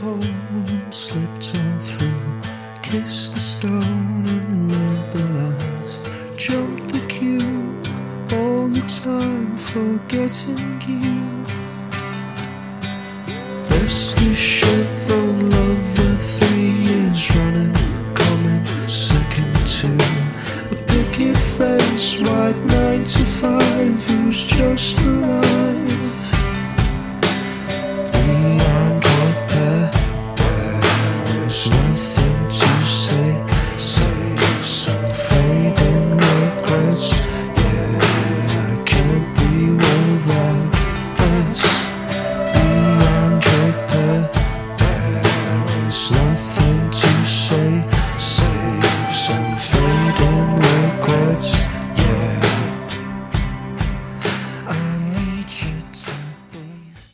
hole and slipped on through. Kissed the stone and learned the lines. Jumped the queue all the time, forgetting you.